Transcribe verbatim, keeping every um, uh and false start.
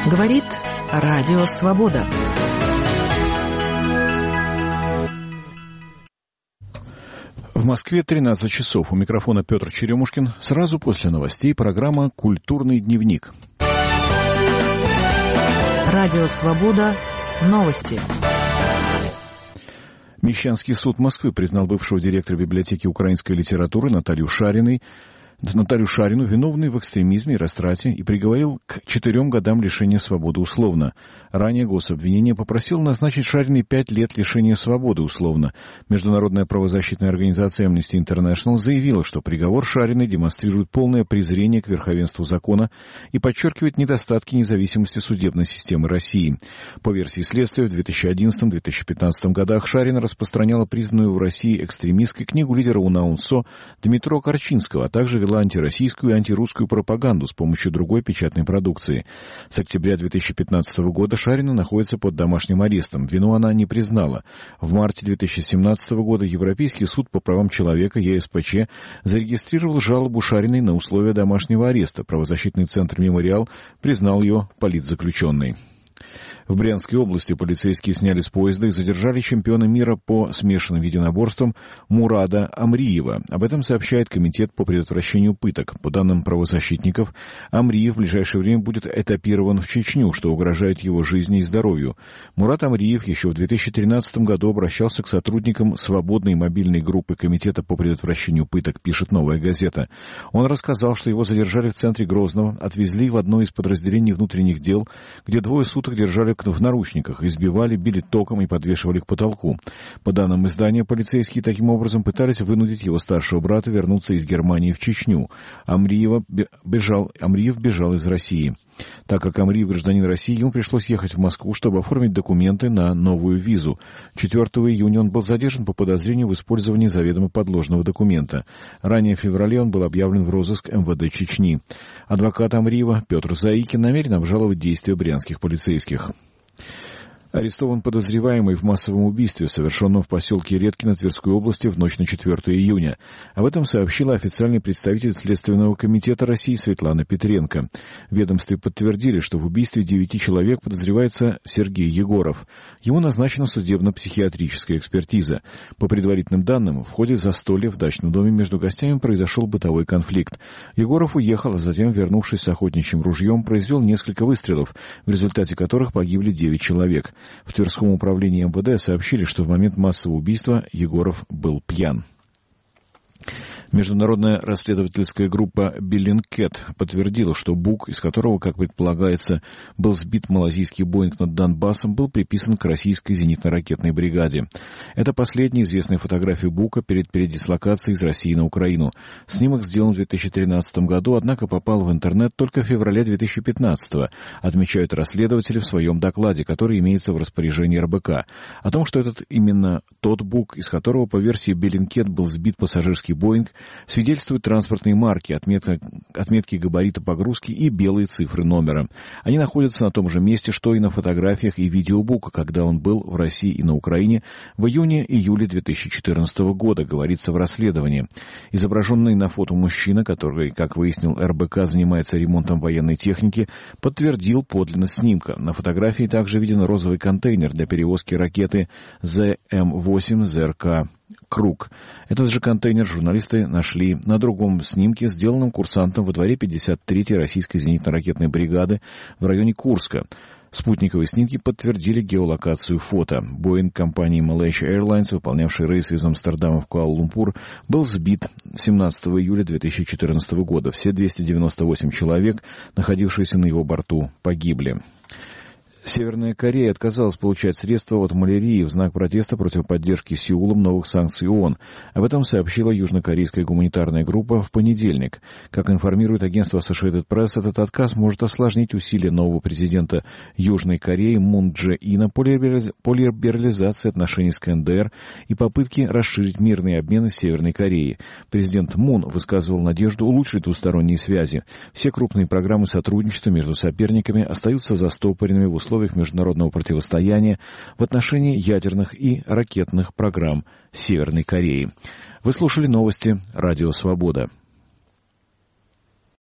Говорит Радио Свобода. В Москве тринадцать часов. У микрофона Петр Черемушкин. Сразу после новостей программа «Культурный дневник». Радио Свобода. Новости. Мещанский суд Москвы признал бывшего директора библиотеки украинской литературы Наталью Шариной Наталью Шарину виновной в экстремизме и растрате и приговорил к четырем годам лишения свободы условно. Ранее гособвинение попросило назначить Шариной пять лет лишения свободы условно. Международная правозащитная организация Amnesty International заявила, что приговор Шариной демонстрирует полное презрение к верховенству закона и подчеркивает недостатки независимости судебной системы России. По версии следствия, в две тысячи одиннадцатом — две тысячи пятнадцатом годах Шарина распространяла признанную в России экстремистской книгу лидера УНАУНСО Дмитро Корчинского, а также вела антироссийскую и антирусскую пропаганду с помощью другой печатной продукции. С октября две тысячи пятнадцатого года Шарина находится под домашним арестом. Вину она не признала. В марте две тысячи семнадцатого года Европейский суд по правам человека Е С П Ч зарегистрировал жалобу Шариной на условия домашнего ареста. Правозащитный центр «Мемориал» признал ее политзаключенной. В Брянской области полицейские сняли с поезда и задержали чемпиона мира по смешанным единоборствам Мурада Амриева. Об этом сообщает Комитет по предотвращению пыток. По данным правозащитников, Амриев в ближайшее время будет этапирован в Чечню, что угрожает его жизни и здоровью. Мурад Амриев еще в две тысячи тринадцатом году обращался к сотрудникам свободной мобильной группы Комитета по предотвращению пыток, пишет «Новая газета». Он рассказал, что его задержали в центре Грозного, отвезли в одно из подразделений внутренних дел, где двое суток держали в наручниках, избивали, били током и подвешивали к потолку. По данным издания, полицейские таким образом пытались вынудить его старшего брата вернуться из Германии в Чечню. Амриева бежал, Амриев бежал из России. Так как Амриев гражданин России, ему пришлось ехать в Москву, чтобы оформить документы на новую визу. четвёртого июня он был задержан по подозрению в использовании заведомо подложного документа. Ранее в феврале он был объявлен в розыск Эм Вэ Дэ Чечни. Адвокат Амриева Петр Заикин намерен обжаловать действия брянских полицейских. Арестован подозреваемый в массовом убийстве, совершенном в поселке Редкино Тверской области в ночь на четвёртого июня. Об этом сообщила официальный представитель Следственного комитета России Светлана Петренко. В ведомстве подтвердили, что в убийстве девяти человек подозревается Сергей Егоров. Ему назначена судебно-психиатрическая экспертиза. По предварительным данным, в ходе застолья в дачном доме между гостями произошел бытовой конфликт. Егоров уехал, а затем, вернувшись с охотничьим ружьем, произвел несколько выстрелов, в результате которых погибли девять человек. В Тверском управлении Эм Вэ Дэ сообщили, что в момент массового убийства Егоров был пьян. Международная расследовательская группа Bellingcat подтвердила, что БУК, из которого, как предполагается, был сбит малазийский Боинг над Донбассом, был приписан к российской зенитно-ракетной бригаде. Это последняя известная фотография БУКа перед передислокацией из России на Украину. Снимок сделан в две тысячи тринадцатом году, однако попал в интернет только в феврале две тысячи пятнадцатого, отмечают расследователи в своем докладе, который имеется в распоряжении Эр Бэ Ка. О том, что этот именно тот БУК, из которого, по версии Bellingcat, был сбит пассажирский Боинг, свидетельствуют транспортные марки, отметка, отметки габарита погрузки и белые цифры номера. Они находятся на том же месте, что и на фотографиях и видео БУКа, когда он был в России и на Украине в июне-июле две тысячи четырнадцатого года, говорится в расследовании. Изображенный на фото мужчина, который, как выяснил Эр Бэ Ка, занимается ремонтом военной техники, подтвердил подлинность снимка. На фотографии также виден розовый контейнер для перевозки ракеты Зэ Эм восемь Зэ Эр Ка «Круг». Этот же контейнер журналисты нашли на другом снимке, сделанном курсантом во дворе пятьдесят третьей российской зенитно-ракетной бригады в районе Курска. Спутниковые снимки подтвердили геолокацию фото. Боинг компании Malaysia Airlines, выполнявший рейс из Амстердама в Куала-Лумпур, был сбит семнадцатого июля две тысячи четырнадцатого года. Все двести девяносто восемь человек, находившиеся на его борту, погибли. Северная Корея отказалась получать средства от малярии в знак протеста против поддержки Сеулом новых санкций ООН. Об этом сообщила южнокорейская гуманитарная группа в понедельник. Как информирует агентство Associated Press, этот отказ может осложнить усилия нового президента Южной Кореи Мун Дже Ина по либерализации отношений с Ка Эн Дэ Эр и попытки расширить мирные обмены с Северной Кореей. Президент Мун высказывал надежду улучшить двусторонние связи. Все крупные программы сотрудничества между соперниками остаются застопоренными в условиях международного противостояния в отношении ядерных и ракетных программ Северной Кореи. Вы слушали новости «Радио Свобода».